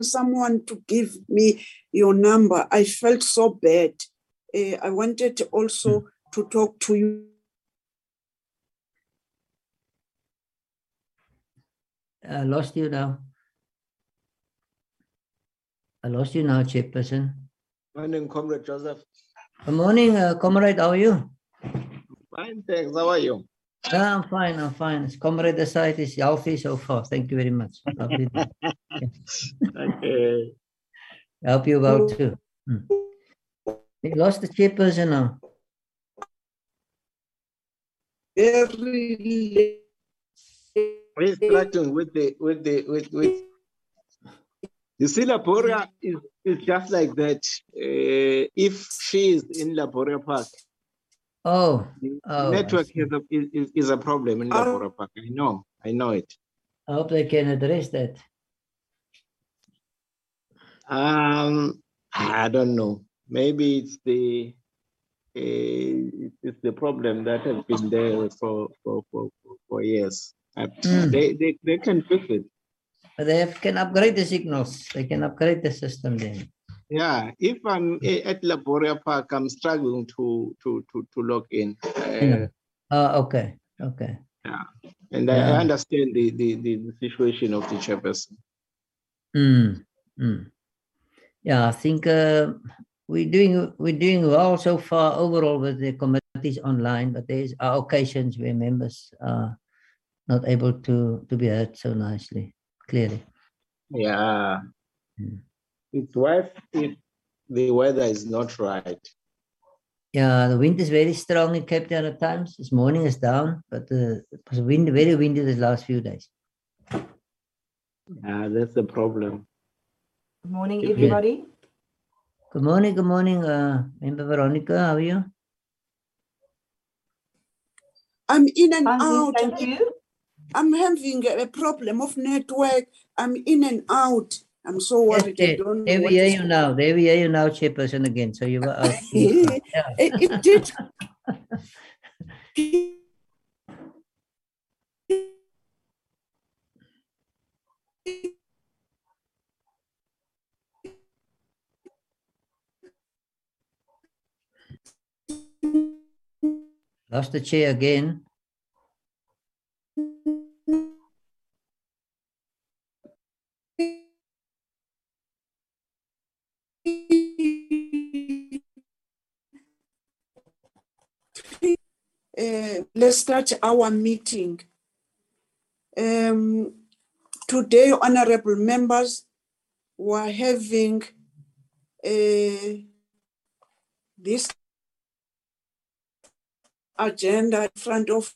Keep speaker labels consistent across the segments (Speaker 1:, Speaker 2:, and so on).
Speaker 1: someone to give me your number. I felt so bad. I wanted also to talk to you.
Speaker 2: I lost you now. I lost you now, Chairperson.
Speaker 3: Morning, Comrade Joseph.
Speaker 2: Good morning, Comrade. How are you?
Speaker 3: Fine, thanks. How are you?
Speaker 2: I'm fine. I'm fine. Comrade, the site is healthy so far. Thank you very much. Lovely.
Speaker 3: Okay.
Speaker 2: I hope you're well too. We lost the Chairperson now.
Speaker 1: Very
Speaker 3: We're struggling with you see, Laboria is just like that. If she is in Laboria Park, the network is a problem in Laboria Park. I know it.
Speaker 2: I hope they can address that.
Speaker 3: I don't know. Maybe it's the problem that has been there for years. They can fix it.
Speaker 2: But they can upgrade the signals. They can upgrade the system then.
Speaker 3: Yeah, if I'm at Laboria Park, I'm struggling to log in.
Speaker 2: Okay.
Speaker 3: Yeah, and I understand the situation of the chairperson.
Speaker 2: Yeah, I think we're doing well so far overall with the committees online, but there are occasions where members are not able to be heard so nicely, clearly.
Speaker 3: Yeah, it's worse if the weather is not right.
Speaker 2: Yeah, the wind is very strong in Cape Town at times. This morning is down, but it was very windy the last few days.
Speaker 3: Yeah, that's the problem.
Speaker 4: Good morning, everybody.
Speaker 2: Good morning, Member Veronica. How are you?
Speaker 1: I'm in and out.
Speaker 4: Thank you.
Speaker 1: I'm having a problem of network. I'm in and out. I'm so worried.
Speaker 2: Yes,
Speaker 1: I don't know
Speaker 2: there
Speaker 1: what
Speaker 2: we hear
Speaker 1: is
Speaker 2: you now. There we hear you now, Chairperson again. So you were out.
Speaker 1: It did.
Speaker 2: Lost the chair again.
Speaker 1: Let's start our meeting. Today, honorable members, we're having this agenda in front of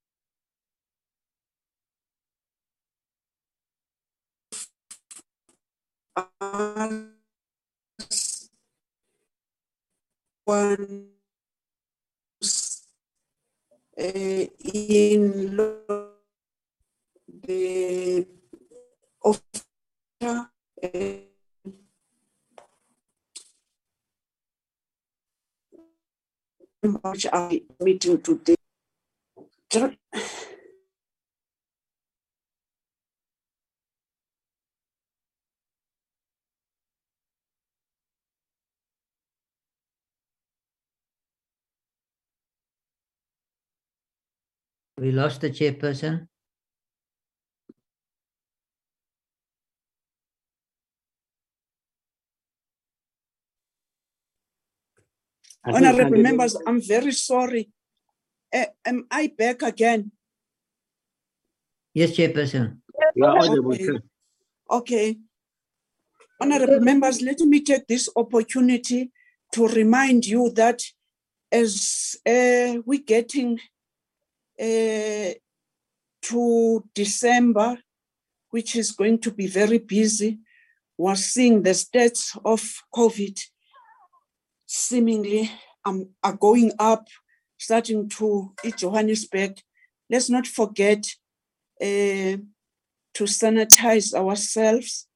Speaker 1: us. One in the officer which are meeting today.
Speaker 2: We lost the Chairperson.
Speaker 1: Honorable members, I'm very sorry. Am I back again?
Speaker 2: Yes, Chairperson.
Speaker 1: Okay. Honorable members, let me take this opportunity to remind you that as we're getting to December, which is going to be very busy, we're seeing the stats of COVID seemingly are going up, starting to Johannesburg. Let's not forget to sanitize ourselves,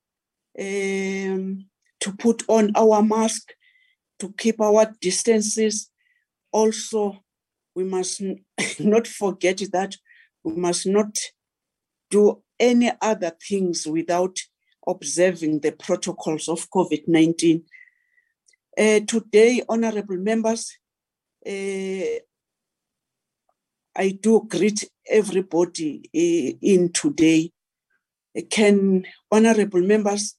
Speaker 1: to put on our mask, to keep our distances. Also, we must not forget that we must not do any other things without observing the protocols of COVID-19. Today, honorable members, I do greet everybody in today. Can honorable members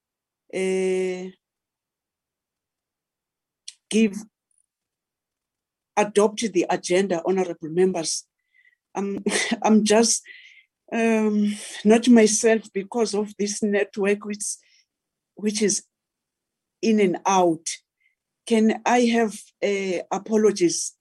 Speaker 1: adopt the agenda, honorable members? I'm just not myself because of this network which is in and out. Can I have apologies?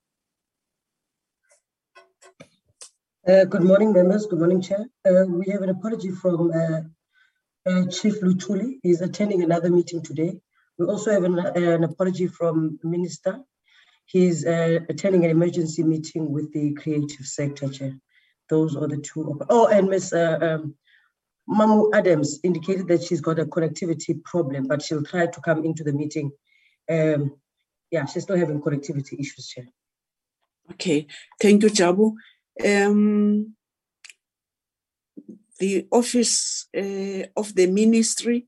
Speaker 5: Good morning, members. Good morning, Chair. We have an apology from Chief Luthuli. He's attending another meeting today. We also have an apology from Minister. He's attending an emergency meeting with the creative sector, Chair. Those are the two. Oh, and Ms. Mamu Adams indicated that she's got a connectivity problem, but she'll try to come into the meeting. Yeah, she's still having connectivity issues, Chair.
Speaker 1: Okay, thank you, Jabu. The office of the ministry,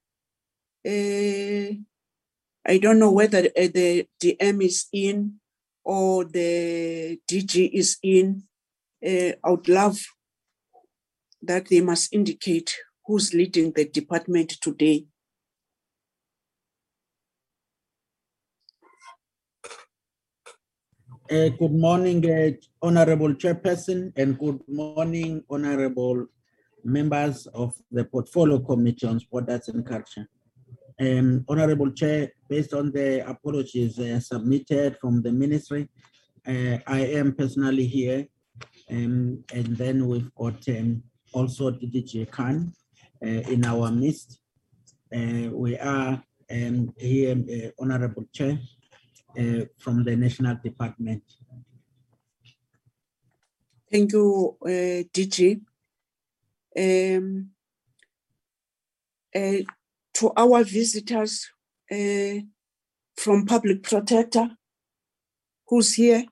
Speaker 1: I don't know whether the DM is in or the DG is in. I would love that they must indicate who's leading the department today.
Speaker 6: Good morning, Honorable Chairperson, and good morning, Honorable members of the Portfolio Committee on Sport, Arts and Culture. Honorable Chair, based on the apologies submitted from the Ministry, I am personally here, and then we've got also DG Khan in our midst. We are here, Honorable Chair, from the National Department.
Speaker 1: Thank you, DG. To our visitors from Public Protector, who's here?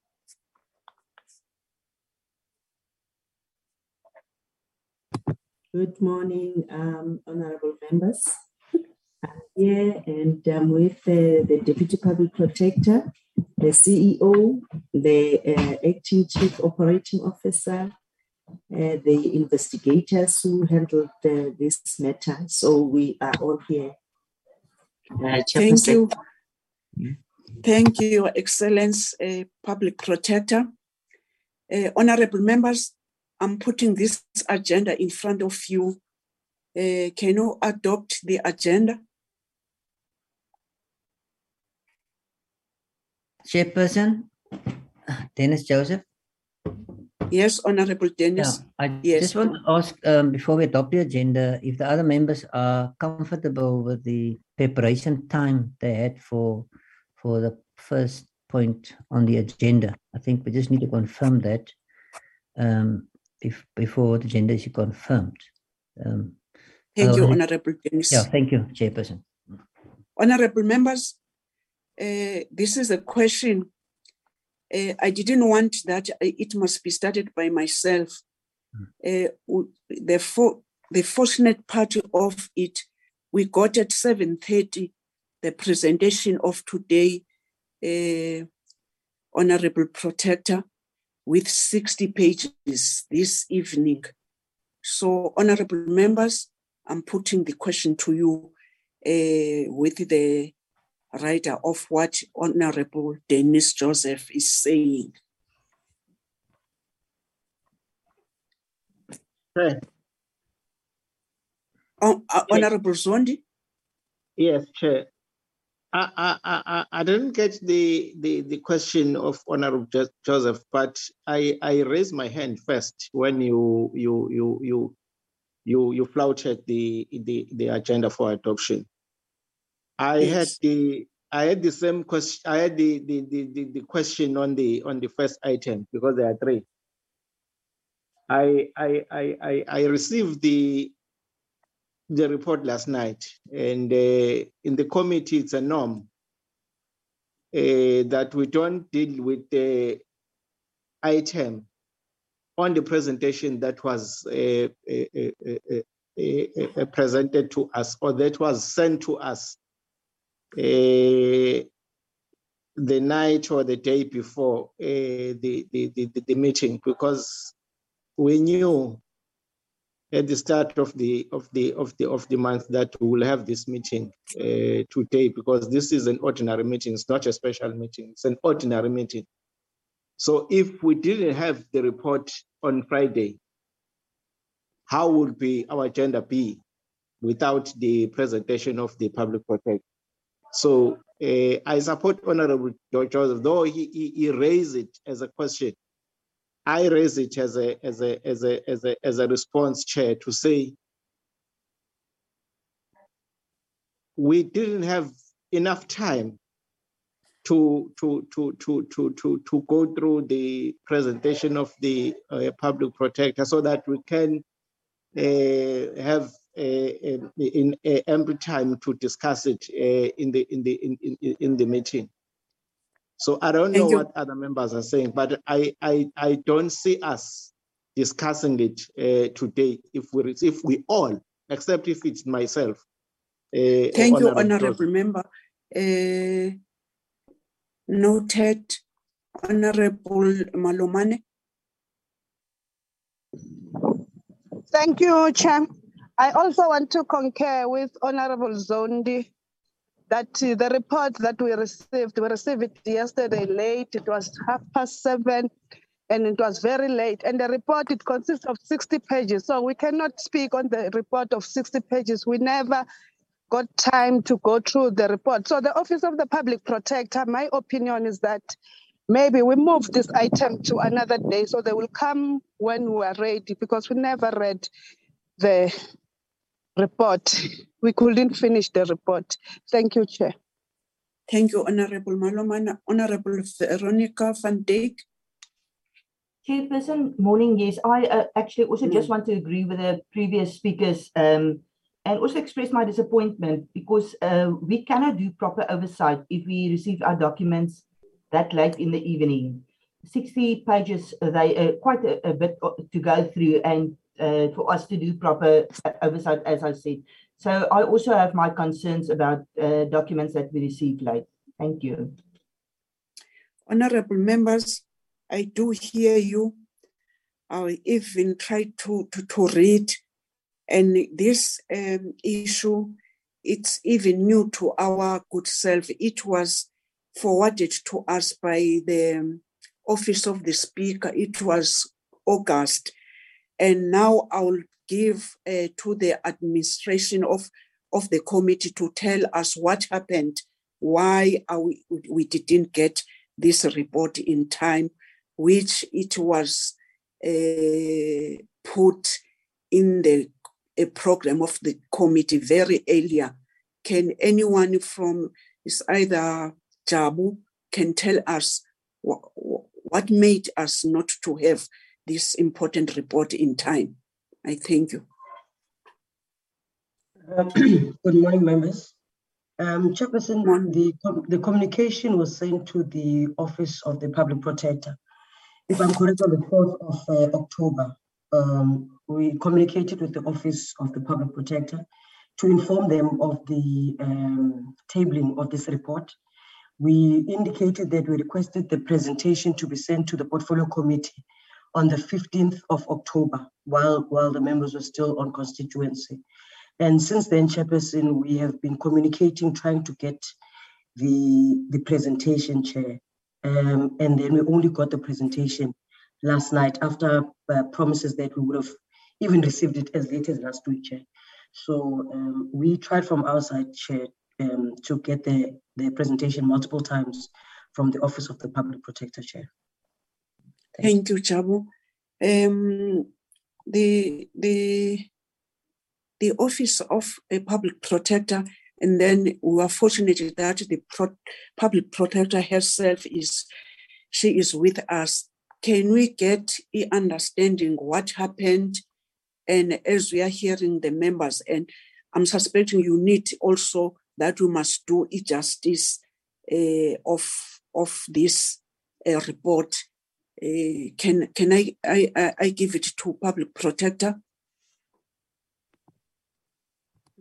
Speaker 7: Good morning, honorable members. I'm here and I'm with the Deputy Public Protector, the CEO, the Acting Chief Operating Officer, the investigators who handled this matter. So we are all here.
Speaker 1: Thank you. Thank you, Your Excellence, Public Protector. Honorable members, I'm putting this agenda in front of you. Can you adopt the agenda?
Speaker 2: Chairperson, Dennis Joseph.
Speaker 1: Yes, Honorable Dennis.
Speaker 2: Yeah, I
Speaker 1: yes.
Speaker 2: just want to ask, before we adopt the agenda, if the other members are comfortable with the preparation time they had for the first point on the agenda. I think we just need to confirm that before the agenda is confirmed.
Speaker 1: Thank you, Honorable Dennis.
Speaker 2: Yeah, thank you, Chairperson.
Speaker 1: Honorable members, this is a question. I didn't want that it must be started by myself. The fortunate part of it, we got at 7:30 the presentation of today, Honorable Protector, with 60 pages this evening. So, honorable members, I'm putting the question to you with the writer of what Honorable Dennis Joseph is saying.
Speaker 3: Chair.
Speaker 1: Honorable Zondi?
Speaker 3: Yes, Chair. I didn't get the question of Honorable Joseph, but I raised my hand first when you flouted the agenda for adoption. I had the same question. I had the question on the first item because there are three. I received the report last night, and in the committee it's a norm that we don't deal with the item on the presentation that was presented to us, or that was sent to us the night or the day before the meeting, because we knew at the start of the month that we will have this meeting today, because this is an ordinary meeting. It's not a special meeting. It's an ordinary meeting. So if we didn't have the report on Friday, how would our agenda be without the presentation of the public protector? So I support Honorable Joseph, though he raised it as a question. I raise it as a response, Chair, to say we didn't have enough time to go through the presentation of the public protector, so that we can have ample time to discuss it in the meeting. So I don't know what other members are saying, but I don't see us discussing it today if we all, except if it's myself.
Speaker 1: Thank you, Honorable Member. Noted, Honorable Malomane.
Speaker 8: Thank you, Chair. I also want to concur with Honorable Zondi that the report that we received it yesterday late. It was 7:30, and it was very late. And the report, it consists of 60 pages. So we cannot speak on the report of 60 pages. We never got time to go through the report. So the Office of the Public Protector, my opinion is that maybe we move this item to another day, so they will come when we are ready, because we never read the report. We couldn't finish the report. Thank you, Chair.
Speaker 1: Thank you, Honorable Malomane. Honorable Veronica van Dijk.
Speaker 4: Chairperson, morning. Yes, I actually also just want to agree with the previous speakers and also express my disappointment, because we cannot do proper oversight if we receive our documents that late in the evening. 60 pages, they quite a bit to go through, and for us to do proper oversight, as I said. So I also have my concerns about documents that we received late. Thank you.
Speaker 1: Honorable members, I do hear you. I even tried to read, and this issue, it's even new to our good self. It was forwarded to us by the Office of the Speaker. It was August. And now I will give to the administration of the committee to tell us what happened, why we didn't get this report in time, which it was put in the program of the committee very earlier. Can anyone from, is either Jabu, can tell us what made us not to have this important report in time? I thank you.
Speaker 5: Good morning, members. Chairperson, the communication was sent to the Office of the Public Protector. If I'm correct, on the 4th of October, we communicated with the Office of the Public Protector to inform them of the tabling of this report. We indicated that we requested the presentation to be sent to the Portfolio Committee on the 15th of October, while the members were still on constituency. And since then, Chairperson, we have been communicating, trying to get the presentation, Chair. And then we only got the presentation last night after promises that we would have even received it as late as last week, Chair. So we tried from our side, Chair, to get the presentation multiple times from the Office of the Public Protector, Chair.
Speaker 1: Thank you, Jabu. The Office of a Public Protector, and then we are fortunate that the Public Protector herself is with us. Can we get an understanding what happened? And as we are hearing the members, and I'm suspecting you need also that we must do a justice of this report. Can I give it to Public Protector?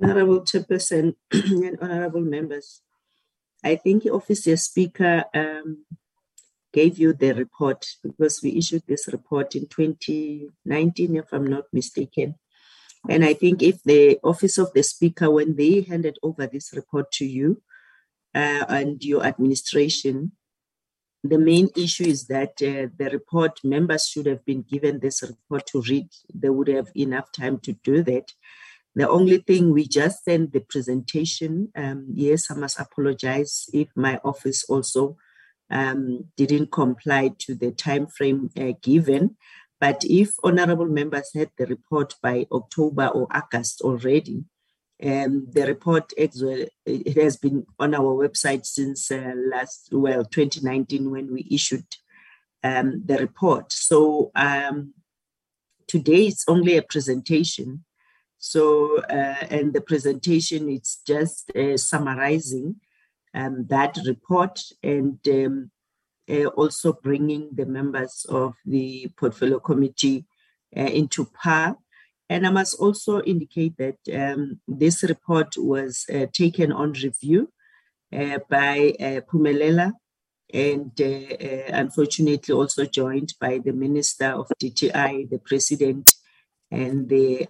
Speaker 7: Honorable Chairperson and honorable members, I think Officer Speaker gave you the report because we issued this report in 2019, if I'm not mistaken. And I think if the Office of the Speaker, when they handed over this report to you and your administration, the main issue is that the report, members should have been given this report to read. They would have enough time to do that. The only thing, we just sent the presentation. Yes, I must apologize if my office also didn't comply to the time frame given. But if honorable members had the report by October or August already, the report it has been on our website since 2019 when we issued the report. So today it's only a presentation. So, and the presentation, it's just summarizing that report and also bringing the members of the Portfolio Committee into par. And I must also indicate that this report was taken on review by Phumelela and unfortunately also joined by the Minister of DTI, the President, and the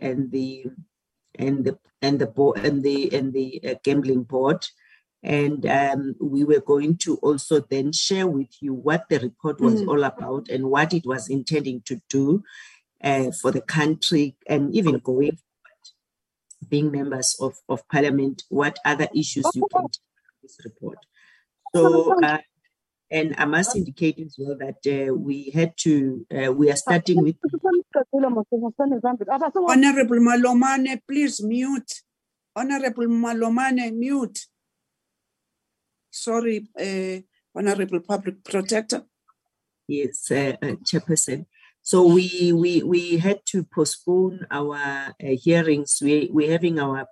Speaker 7: gambling board, and we were going to also then share with you what the report was all about and what it was intending to do for the country, and even going forward, being members of Parliament, what other issues you can take from this report. So. And I must indicate as well that we are starting with...
Speaker 1: Honorable Malomane, please mute. Honorable Malomane, mute. Sorry, Honorable Public Protector.
Speaker 7: Yes, Chairperson. So we had to postpone our hearings. We're having our...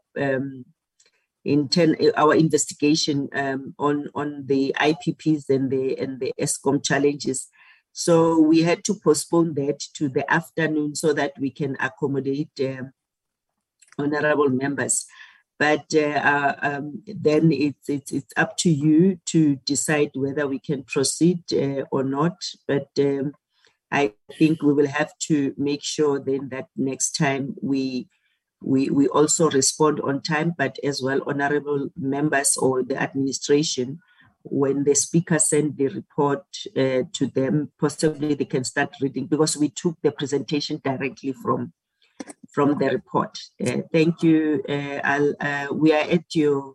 Speaker 7: our investigation on the IPPs and the ESCOM challenges. So we had to postpone that to the afternoon so that we can accommodate honorable members. But then it's up to you to decide whether we can proceed or not. But I think we will have to make sure then that next time we also respond on time, but as well, honorable members or the administration, when the speaker send the report to them, possibly they can start reading, because we took the presentation directly from the report. Thank you. We are at your,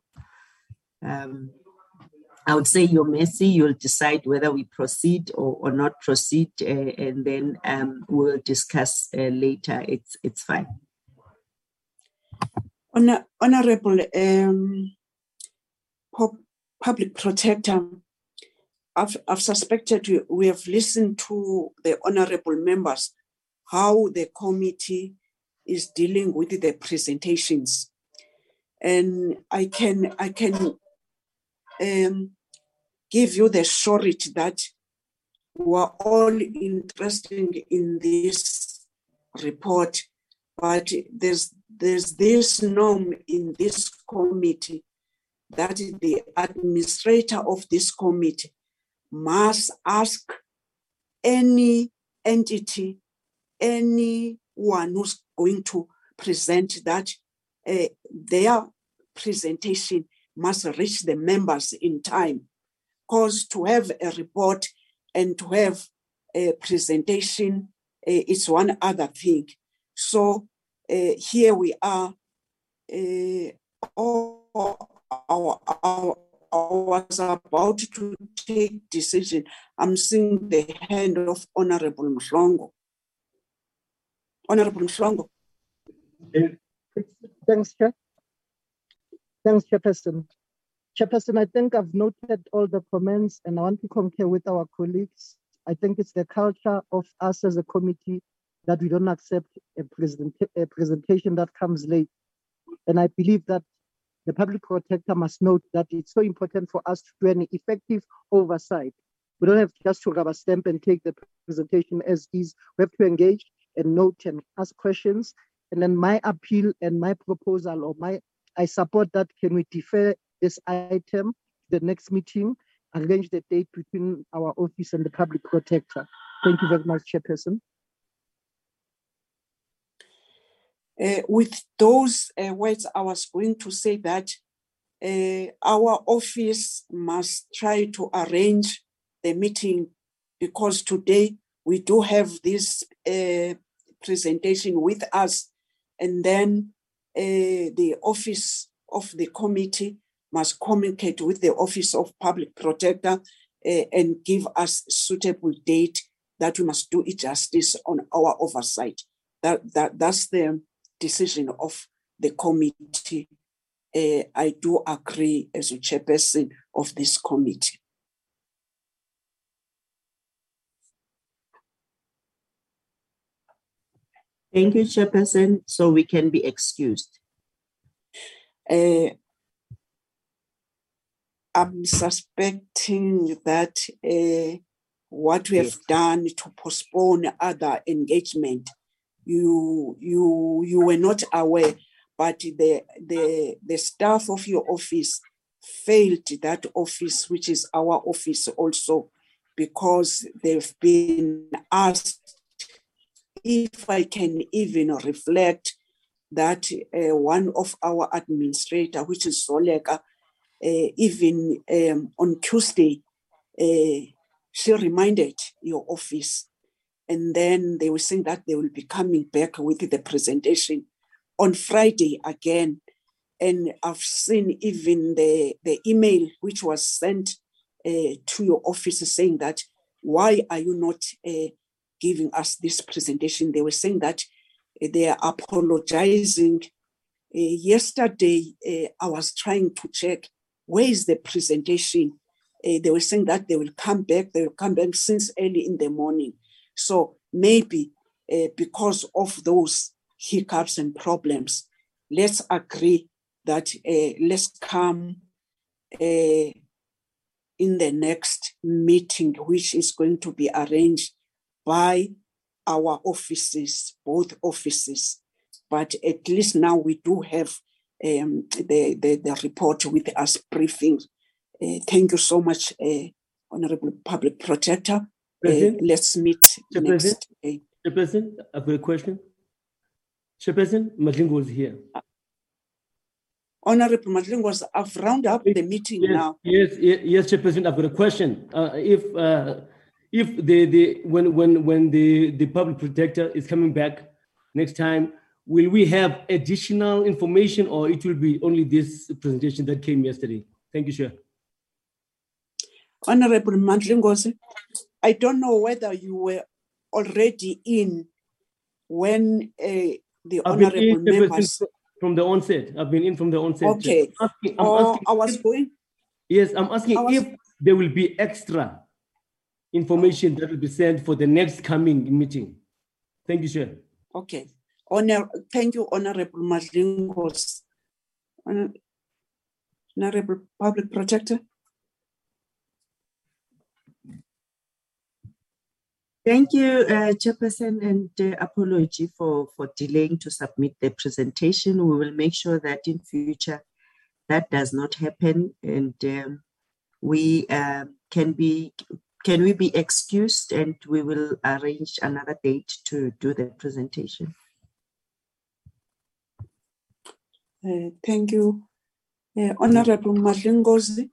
Speaker 7: I would say your mercy. You'll decide whether we proceed or not proceed, and then we'll discuss later. It's fine.
Speaker 1: Honorable Public Protector, I've suspected we have listened to the honorable members, how the committee is dealing with the presentations. And I can give you the surety that we are all interested in this report, but there's this norm in this committee that the administrator of this committee must ask any entity, anyone who's going to present, that their presentation must reach the members in time. Because to have a report and to have a presentation is one other thing. So here we are. I was about to take decision. I'm seeing the hand of Honorable Mhlongo. Honorable Mhlongo.
Speaker 9: Thanks, Chair. Thanks, Chairperson. Chairperson, I think I've noted all the comments and I want to concur with our colleagues. I think it's the culture of us as a committee that we don't accept a presentation that comes late. And I believe that the public protector must note that it's so important for us to do an effective oversight. We don't have just to rubber stamp and take the presentation as is. We have to engage and note and ask questions. And then my appeal and my proposal or my I support that. Can we defer this item to the next meeting, arrange the date between our office and the public protector? Thank you very much, Chairperson.
Speaker 1: With those words, I was going to say that our office must try to arrange the meeting, because today we do have this presentation with us, and then the office of the committee must communicate with the Office of Public Protector and give us suitable date that we must do it justice on our oversight. That's the decision of the committee. I do agree as a chairperson of this committee.
Speaker 7: Thank you, Chairperson. So we can be excused.
Speaker 1: I'm suspecting that what we have done to postpone other engagement, you were not aware, but the staff of your office failed that office, which is our office also, because they've been asked, if I can even reflect, that one of our administrator, which is Soleka, even on Tuesday, she reminded your office, and then they were saying that they will be coming back with the presentation on Friday again. And I've seen even the email which was sent to your office saying that, why are you not giving us this presentation? They were saying that they are apologizing. Yesterday, I was trying to check, where is the presentation? They were saying that they will come back since early in the morning. So maybe because of those hiccups and problems, let's agree that let's come in the next meeting, which is going to be arranged by our offices, both offices. But at least now we do have the report with us briefing. Thank you so much, Honorable Public Protector. Let's meet next day.
Speaker 10: Chairperson, I've got a question. Chairperson, Madlingo is here.
Speaker 1: Honorable Madlingo, I've rounded up the meeting now.
Speaker 10: Yes, Chairperson, I've got a question. If when the Public Protector is coming back next time, will we have additional information, or it will be only this presentation that came yesterday? Thank you, Chair.
Speaker 1: Honorable Madlingozi, I don't know whether you were already in when the honorable members
Speaker 10: from the onset. I've been in from the onset.
Speaker 1: Okay.
Speaker 10: I'm asking
Speaker 1: I was going.
Speaker 10: Yes, I'm asking if there will be extra information that will be sent for the next coming meeting. Thank you, Chair.
Speaker 1: Okay. Thank you, Honorable Madlingozi. Honorable Public Protector.
Speaker 7: Thank you, Chairperson, and apology for delaying to submit the presentation. We will make sure that in future that does not happen, and we can we be excused, and we will arrange another date to do the presentation.
Speaker 1: Thank you, Honorable Madlingozi.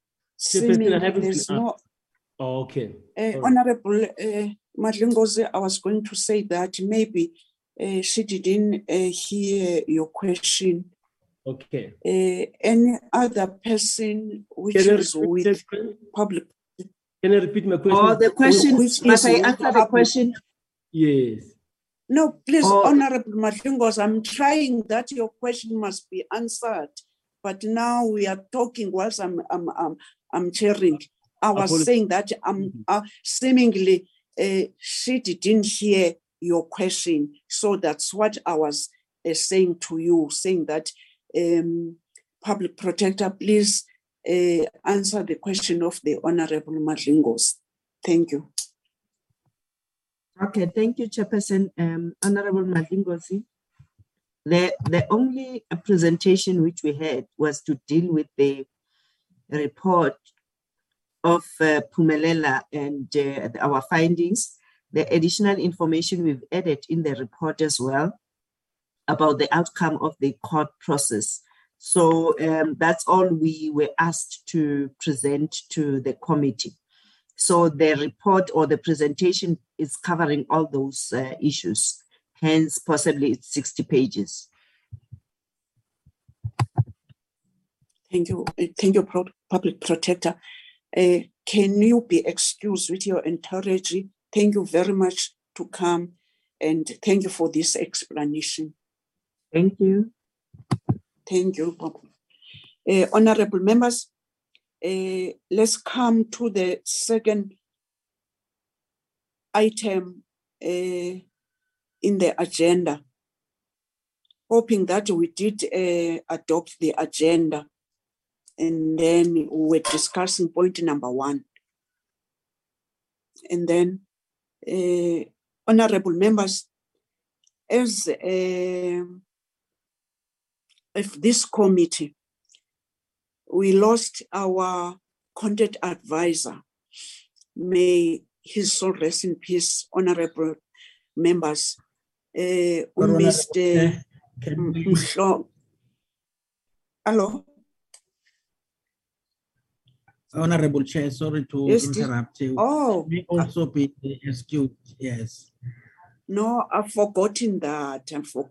Speaker 10: Okay.
Speaker 1: Honorable Madlingozi, I was going to say that maybe she didn't hear your question.
Speaker 10: Okay.
Speaker 1: Any other person which is with public?
Speaker 10: Can I repeat my question?
Speaker 7: Oh, the question, must I answer the question?
Speaker 10: Yes.
Speaker 1: No, please, Honorable Madlingozi, I'm trying that your question must be answered, but now we are talking whilst I'm chairing. I was saying that seemingly she didn't hear your question. So that's what I was saying to you, saying that Public Protector, please answer the question of the Honorable Madlingozi. Thank you.
Speaker 7: Okay, thank you, Chairperson. Honorable Madlingozi. The only presentation which we had was to deal with the report of Phumelela and our findings. The additional information we've added in the report as well about the outcome of the court process. So that's all we were asked to present to the committee. So the report or the presentation is covering all those issues. Hence, possibly it's 60 pages.
Speaker 1: Thank you. Thank you, Public Protector. Can you be excused with your entourage? Thank you very much to come, and thank you for this explanation.
Speaker 7: Thank you.
Speaker 1: Thank you, Bob. Honorable members, let's come to the second item in the agenda. Hoping that we did adopt the agenda, and then we were discussing point number 1. And then, honorable members, as if this committee, we lost our content advisor. May his soul rest in peace, honorable members. Mr. Hello?
Speaker 6: Honorable Chair, sorry to interrupt you.
Speaker 1: Oh.
Speaker 6: May also be excused, yes.
Speaker 1: No, I've forgotten that.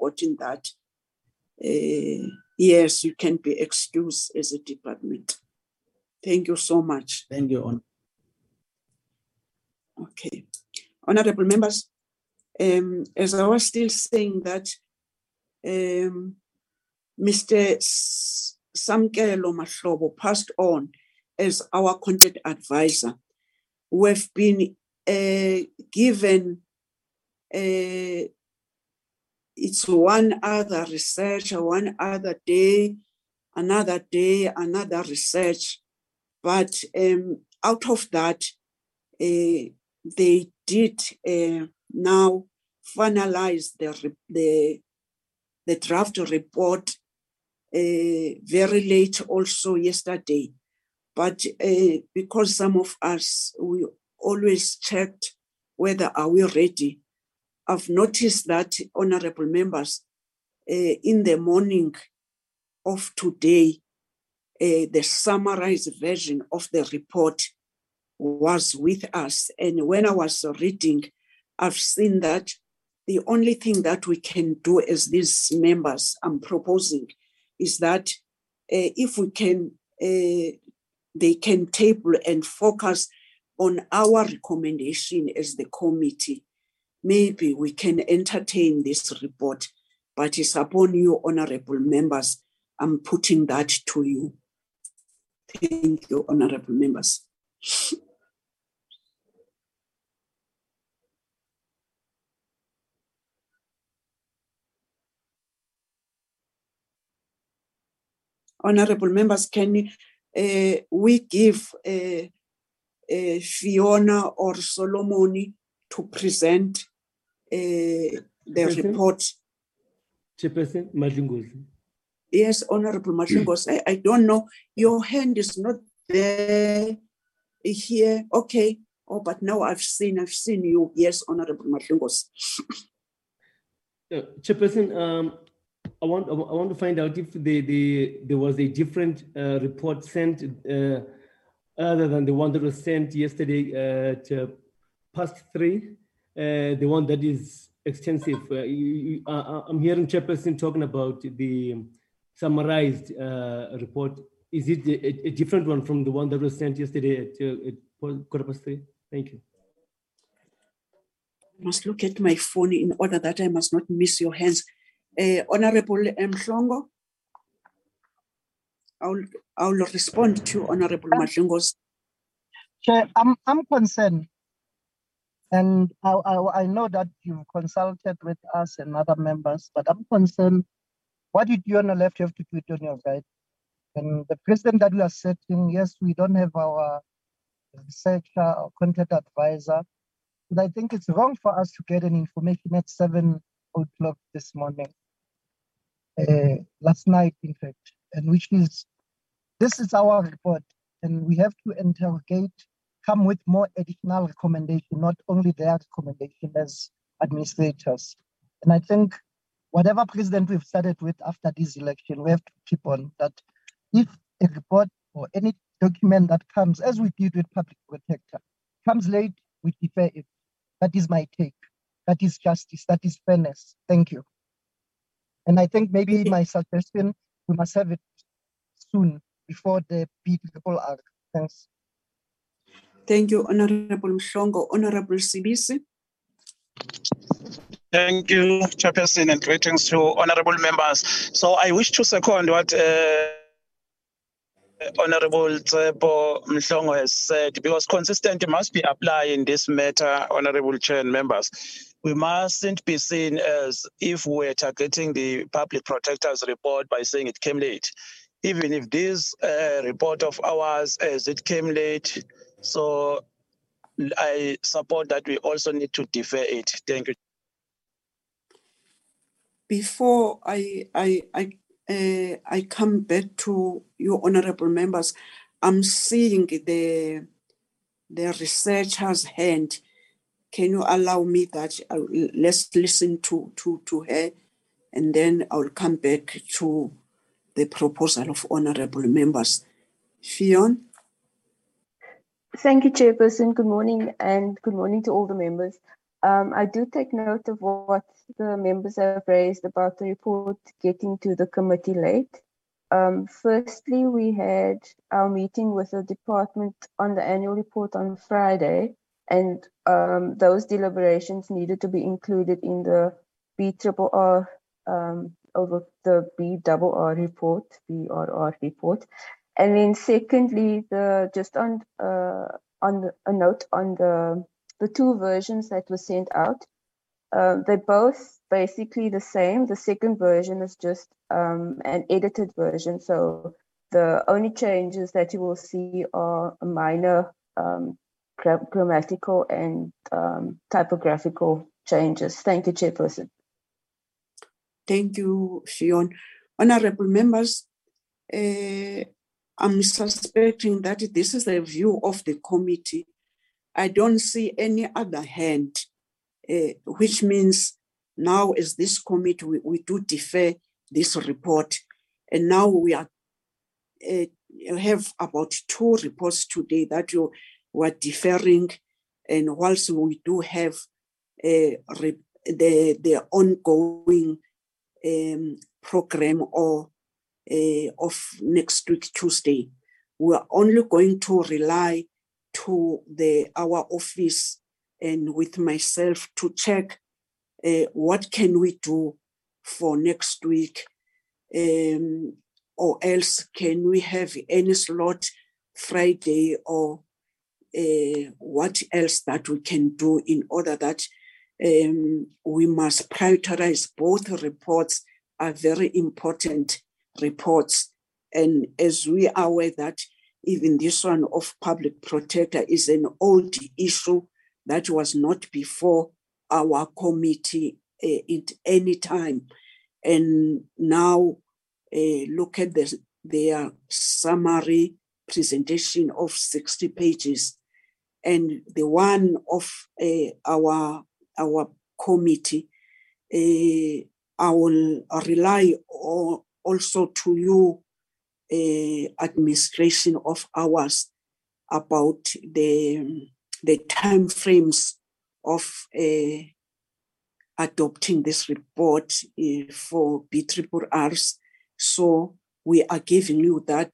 Speaker 1: Yes, you can be excused as a department. Thank you so much.
Speaker 6: Thank you, Honor.
Speaker 1: Okay. Honorable members, as I was still saying that Mr. Samkelo Mahlobo passed on as our content advisor. We've been given it's one other research, one other day, another research. But out of that, they did now finalize the draft report very late also yesterday. But because some of us, we always checked whether are we ready. I've noticed that, honorable members, in the morning of today, the summarized version of the report was with us. And when I was reading, I've seen that the only thing that we can do as these members I'm proposing is that if we can, they can table and focus on our recommendation as the committee. Maybe we can entertain this report, but it's upon you, honorable members. I'm putting that to you. Thank you, honorable members. Honorable members, can we give Fiona or Solomon to present the report?
Speaker 10: Chairperson Madlingozi.
Speaker 1: Yes, Honorable Madlingozi. I don't know. Your hand is not there here. Okay. Oh, but now I've seen you. Yes, Honorable Madlingozi.
Speaker 10: Chairperson, I want to find out if there was a different report sent other than the one that was sent yesterday at 3:30, the one that is extensive. I'm hearing Chairperson talking about the summarized report. Is it a different one from the one that was sent yesterday at 3:15? Thank you.
Speaker 1: I must look at my phone in order that I must not miss your hands. Honorable Mhlongo, I'll respond to Honorable Madlingozi.
Speaker 9: Chair, I'm concerned, and I know that you've consulted with us and other members, but I'm concerned. What did you on the left have to do it on your right? And the precedent that we are setting, yes, we don't have our researcher or content advisor, but I think it's wrong for us to get an information at 7 o'clock this morning. last night, in fact, and which means this is our report, and we have to interrogate, come with more additional recommendation, not only their recommendation as administrators. And I think whatever precedent we've started with after this election, we have to keep on that. If a report or any document that comes, as we did with Public Protector, comes late, we defer it. That is my take. That is justice. That is fairness. Thank you. And I think maybe my suggestion, we must have it soon before the people are. Thanks.
Speaker 1: Thank you, Honorable Mhlongo. Honorable Sibisi.
Speaker 11: Thank you, Chairperson, and greetings to honorable members. So I wish to second what Honorable Tsepo Mhlongo has said, because consistency must be applied in this matter, Honorable Chair and members. We mustn't be seen as if we're targeting the Public Protector's report by saying it came late. Even if this report of ours, as it came late, so I support that we also need to defer it. Thank you.
Speaker 1: Before I come back to you, honorable members, I'm seeing the researcher's hand. Can you allow me that? Let's listen to her, and then I'll come back to the proposal of honorable members. Fion?
Speaker 12: Thank you, Chairperson. Good morning, and good morning to all the members. I do take note of what the members have raised about the report getting to the committee late. Firstly, we had our meeting with the department on the annual report on Friday, and those deliberations needed to be included in the BRR over the BRR report, BRR report. And then secondly, just on a note on the two versions that were sent out, they're both basically the same. The second version is just an edited version. So the only changes that you will see are minor grammatical and typographical changes. Thank you, Chairperson.
Speaker 1: Thank you, Fion. Honorable members, I'm suspecting that this is the view of the committee. I don't see any other hand, which means now as this committee, we do defer this report. And now we are have about 2 reports today that you were deferring. And whilst we do have the ongoing program of next week, Tuesday, we're only going to rely to our office and with myself to check what can we do for next week, or else can we have any slot Friday, or what else that we can do in order that we must prioritize. Both reports are very important reports, and as we are aware that even this one of Public Protector is an old issue that was not before our committee at any time. And now look at their summary presentation of 60 pages. And the one of our committee, I will rely also to you, administration of ours, about the time frames of adopting this report for BRRs. So we are giving you that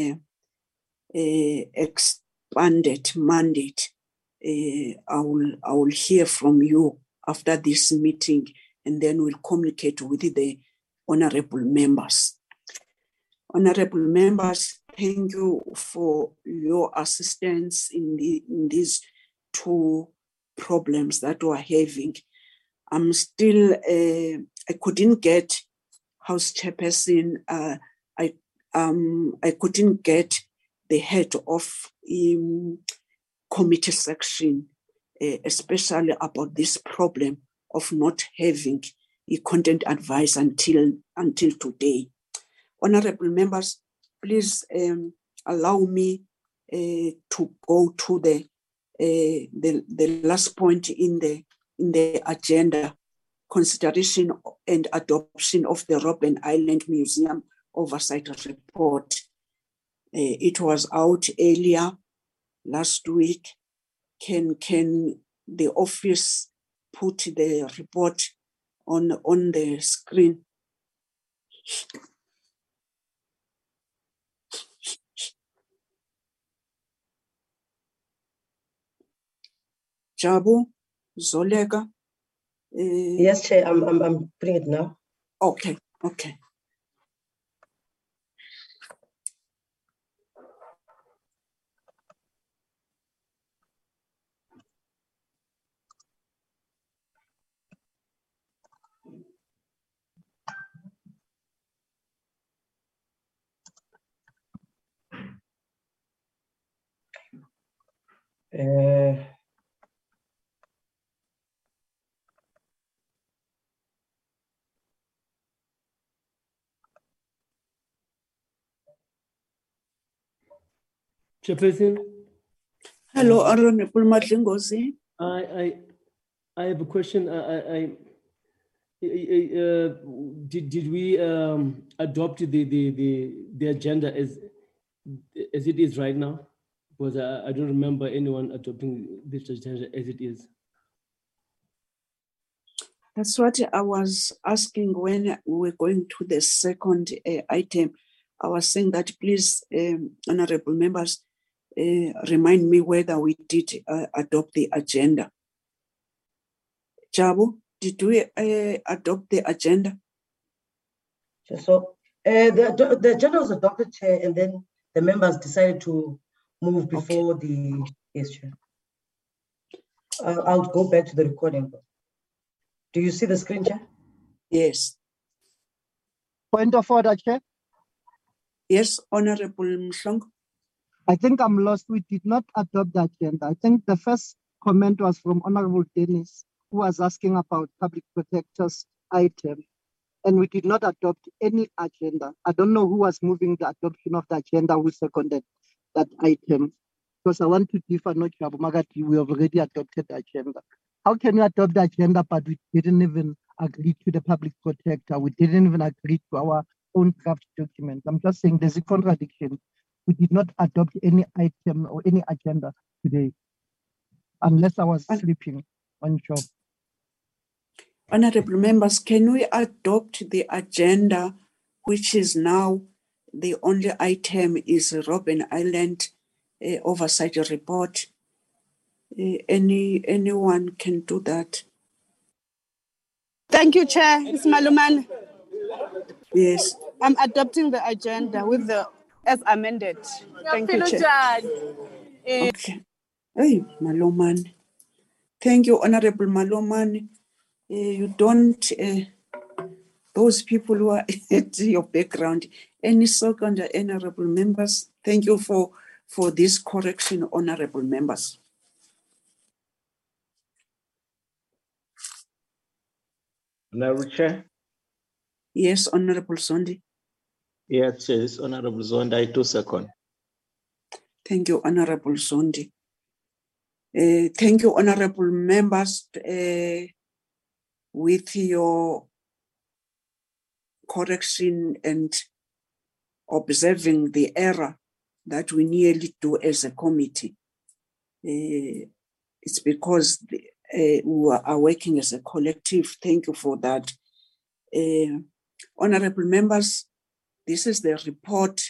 Speaker 1: expanded mandate. I will hear from you after this meeting, and then we'll communicate with the honorable members. Honorable members, thank you for your assistance in these 2 problems that we're having. I'm still, I couldn't get House Chairperson, I couldn't get the head of committee section, especially about this problem of not having content advice until today. Honorable members, please allow me to go to the last point in the agenda, consideration and adoption of the Robben Island Museum Oversight Report. It was out earlier last week. Can the office put the report on the screen? Jabu, Zoleka.
Speaker 5: Yes, Chair, I'm putting it now.
Speaker 1: Okay.
Speaker 10: Chairperson.
Speaker 1: Hello, Honorable Madlingozi.
Speaker 10: I have a question. Did we adopt the agenda as it is right now? Because I don't remember anyone adopting this agenda as it is.
Speaker 1: That's what I was asking when we were going to the second item. I was saying that please, honorable members, remind me whether we did adopt the agenda. Jabu, did we adopt the agenda?
Speaker 5: So the agenda was adopted, Chair, and then the members decided to move before the Chair. I'll go back to the recording. Do you see the screen, Chair?
Speaker 1: Yes.
Speaker 9: Point of order, Chair.
Speaker 1: Yes, Honorable Mhlongo.
Speaker 9: I think I'm lost. We did not adopt the agenda. I think the first comment was from Honorable Dennis, who was asking about public protectors item, and we did not adopt any agenda. I don't know who was moving the adoption of the agenda, who seconded that item, because I want to differ, not Jabu Magati, we have already adopted the agenda. How can we adopt the agenda, but we didn't even agree to the public protector? We didn't even agree to our own draft document. I'm just saying there's a contradiction. We did not adopt any item or any agenda today, unless I was sleeping on job.
Speaker 1: Honorable members, can we adopt the agenda, which is now the only item is Robben Island Oversight Report? Anyone can do that.
Speaker 8: Thank you, Chair. It's Maluman.
Speaker 1: Yes.
Speaker 8: I'm adopting the agenda with the as amended. Thank you, Chair.
Speaker 1: Okay. Hey, Maloman. Thank you, Honorable Maloman. You don't, those people who are at your background, any second, honorable members, thank you for this correction, honorable members.
Speaker 3: Honorable Chair.
Speaker 1: Yes, Honorable Zondi.
Speaker 3: Yes, Chair, it's Honorable Zondi, I 2 seconds.
Speaker 1: Thank you, Honorable Zondi. Thank you, honorable members, with your correction and observing the error that we nearly do as a committee. It's because we are working as a collective. Thank you for that. Honorable members, this is the report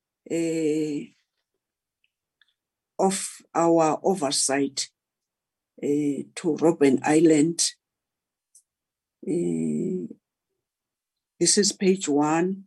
Speaker 1: of our oversight to Robben Island. This is page 1.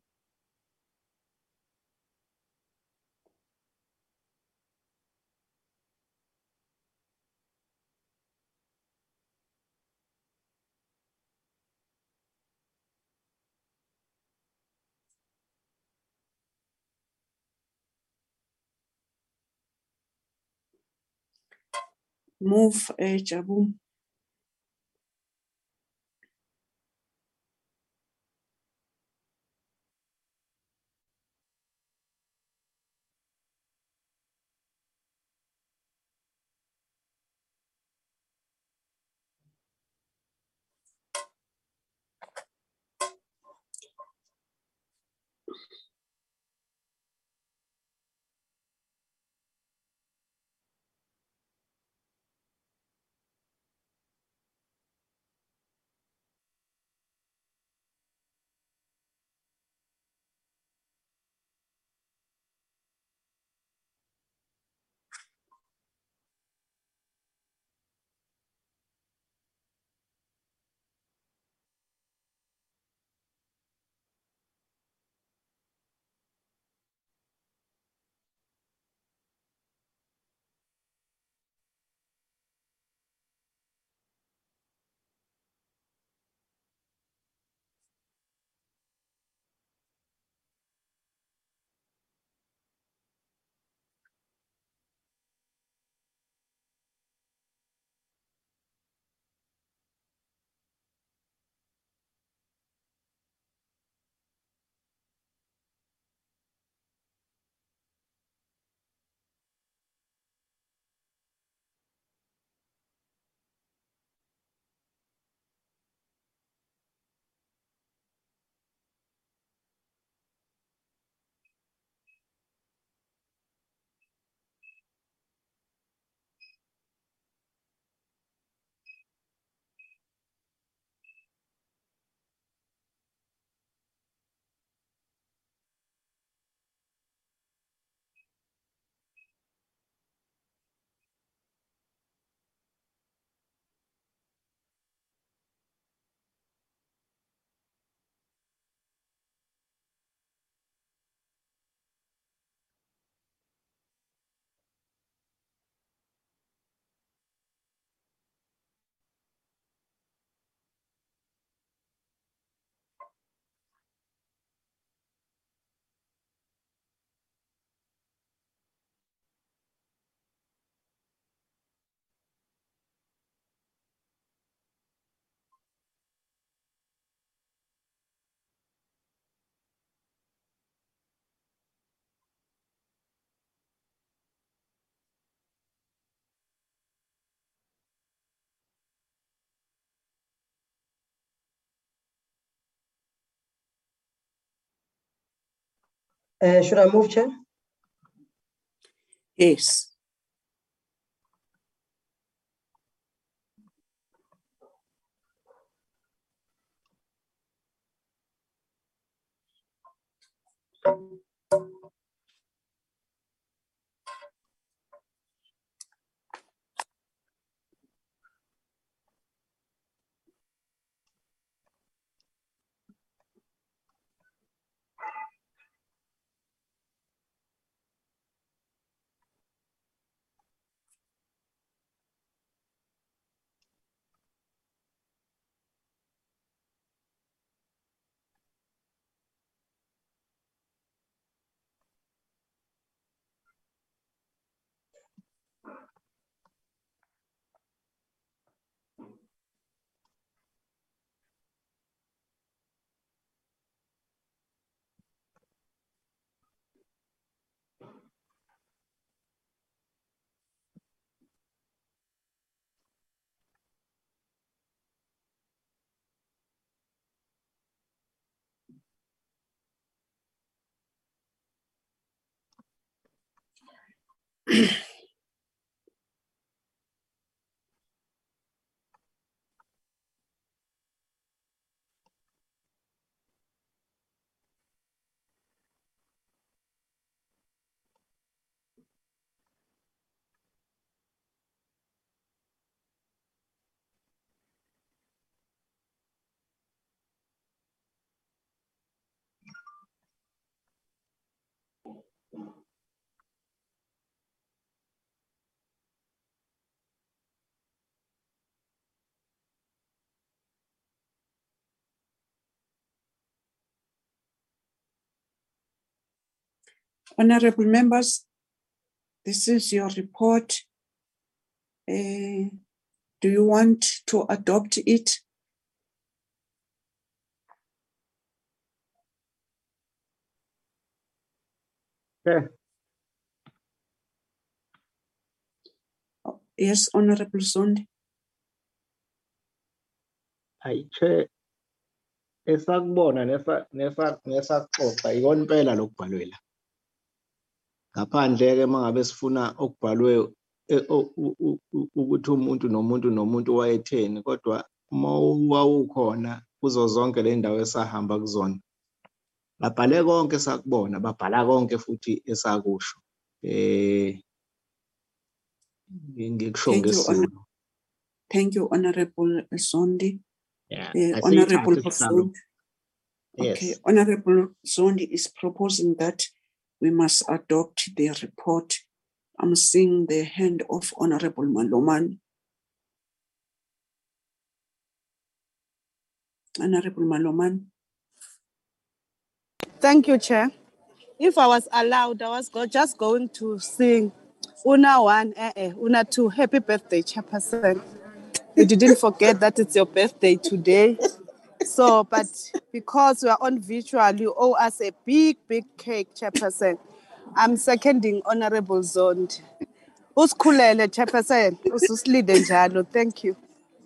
Speaker 1: Move, Jabu.
Speaker 5: Should I move, Chair?
Speaker 1: Yes. Honorable members, this is your report. Do you want to adopt it?
Speaker 3: Chair.
Speaker 1: Yes, Honorable Zondi.
Speaker 3: Chair, esakubona nesaxoxa ikona impela lokubhalwe la. Ngaphandle ke mangabe sifuna okubhalwe ukuthi umuntu nomuntu wayetheni, kodwa uma wawukhona kuzo zonke le ndawo esahamba kuzona babhale konke esakubona, babhala konke futhi esakusho. Ngikusho ngesizulu.
Speaker 1: Thank you, Honorable Zondi.
Speaker 3: Yeah,
Speaker 1: Honorable Zondi.
Speaker 3: Yes.
Speaker 1: Okay, Honorable Zondi is proposing that we must adopt the report. I'm seeing the hand of Honorable Maloman. Honorable Maloman.
Speaker 8: Thank you, Chair. If I was allowed, I was just going to sing Una 1, Una 2, happy birthday, Chairperson. You didn't forget that it's your birthday today. So, but because we are on virtual, you owe us a big cake, Chairperson. I'm seconding Honorable Zondi. Usikhulele, Chairperson. Ususlide njalo. Thank you.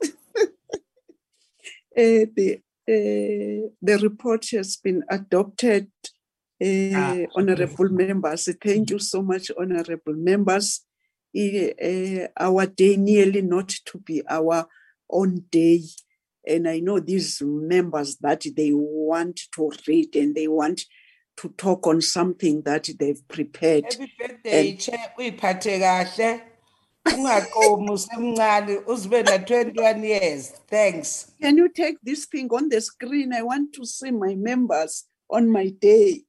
Speaker 1: The report has been adopted, honorable members. Thank you so much, honorable members. Our day nearly not to be our own day. And I know these members that they want to read and they want to talk on something that they've prepared.
Speaker 13: Happy birthday, Chair. Uyiphathe kahle. Ungaqomi usemncane uzibe na 21 years. Thanks.
Speaker 1: Can you take this thing on the screen? I want to see my members on my day.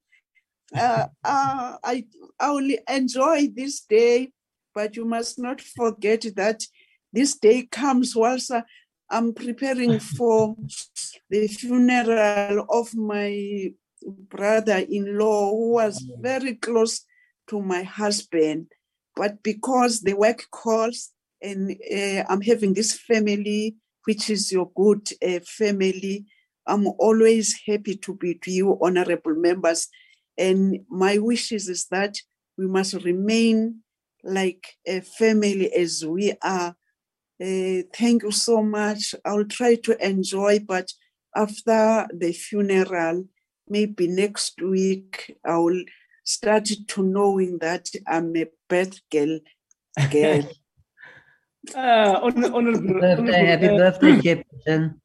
Speaker 1: I will enjoy this day, but you must not forget that this day comes whilst I'm preparing for the funeral of my brother-in-law who was very close to my husband. But because the work calls and I'm having this family, which is your good family, I'm always happy to be to you, honorable members. And my wishes is that we must remain like a family as we are. Thank you so much. I'll try to enjoy, but after the funeral, maybe next week, started to knowing that I'm a bad girl.
Speaker 2: Happy birthday, Chairperson.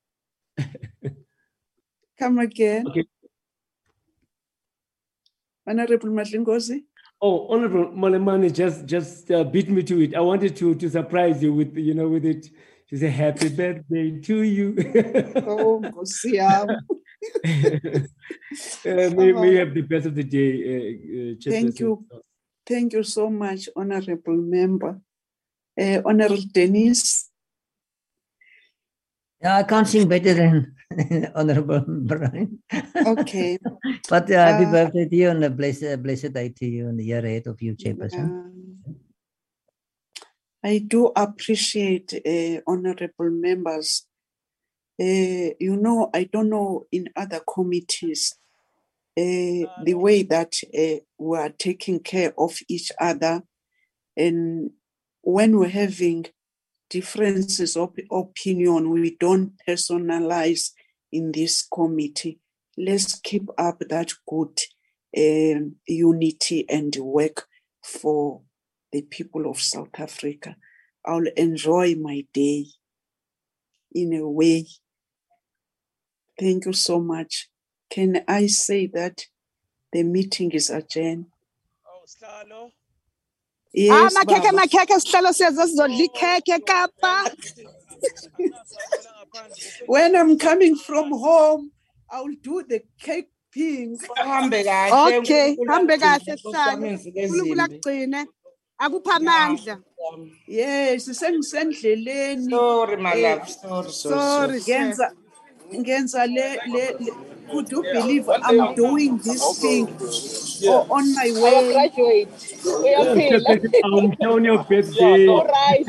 Speaker 1: Come again.
Speaker 10: Okay.
Speaker 1: Honorable Madlingozi.
Speaker 10: Oh, Honorable Malemani just beat me to it. I wanted to surprise you with with it. She said, "Happy birthday to you."
Speaker 1: Oh,
Speaker 10: may you have the best of the day.
Speaker 1: Thank you. Thank you so much, Honorable Member. Honorable Dennis.
Speaker 2: Yeah, I can't sing better than Honorable Brian.
Speaker 1: Okay.
Speaker 2: But happy birthday to you and a blessed day to you and the year ahead of you, Chairperson.
Speaker 1: I do appreciate honorable members. I don't know in other committees the way that we are taking care of each other, and when we're having differences of opinion, we don't personalize in this committee. Let's keep up that good unity and work for the people of South Africa. I'll enjoy my day in a way. Thank you so much. Can I say that the meeting is adjourned?
Speaker 11: Oh, Slalo.
Speaker 1: Yes, when I'm coming from home, I'll do the cake ping.
Speaker 8: Okay,
Speaker 1: yes, sengisendleleni.
Speaker 13: Sorry, my love. Sorry.
Speaker 1: Could you believe I'm doing this thing on my way?
Speaker 11: Graduate.
Speaker 10: I'm on your birthday.
Speaker 11: All right.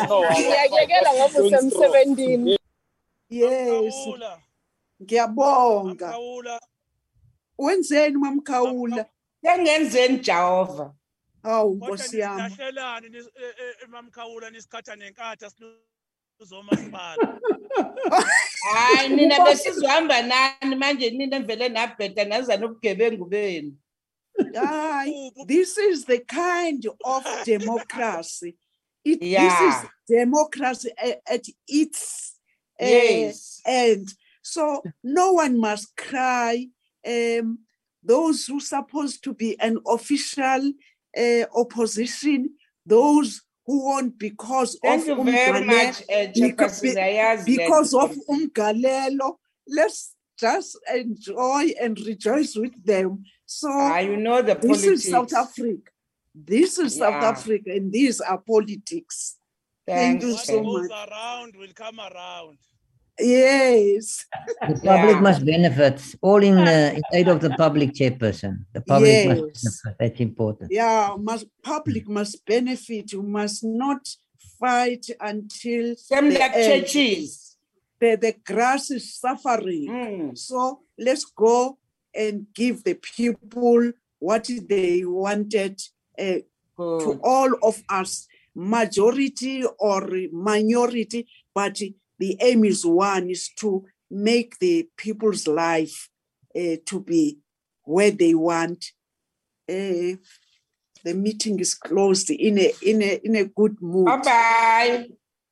Speaker 1: Yes. Ngiyabonga. Wenzeni mamkhawula?
Speaker 13: Sengenzeni Jehova.
Speaker 1: Hawu Nkosi yami.
Speaker 11: Dahlelani mamkhawula nisikhatha nenkatha sizomasipala.
Speaker 13: Hayi nina besizohamba nani manje nina vele nabheda naza nobugebengu benu.
Speaker 1: This is the kind of democracy. This is democracy at its end. So no one must cry. Those who are supposed to be an official opposition, those who won't because
Speaker 13: Thank
Speaker 1: of
Speaker 13: you very much,
Speaker 1: because of umgalelo. Let's just enjoy and rejoice with them. So
Speaker 13: the
Speaker 1: this
Speaker 13: politics.
Speaker 1: is South Africa. This is South Africa, and these are politics. Thank you so much.
Speaker 11: What goes around will come around.
Speaker 1: Yes.
Speaker 2: The public must benefit. All in aid of the public, Chairperson. The public must benefit. That's important.
Speaker 1: Yeah, public must benefit. You must not fight until
Speaker 13: churches.
Speaker 1: The grass is suffering. So let's go and give the people what they wanted to all of us, majority or minority, but the aim is one, is to make the people's life to be where they want. The meeting is closed in a good mood.
Speaker 13: Bye.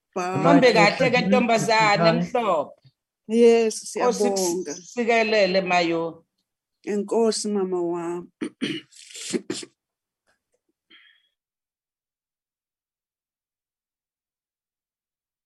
Speaker 1: Bye. Yes, siyabonga.
Speaker 13: Sikelele mayo.
Speaker 1: Enkosi mama wami.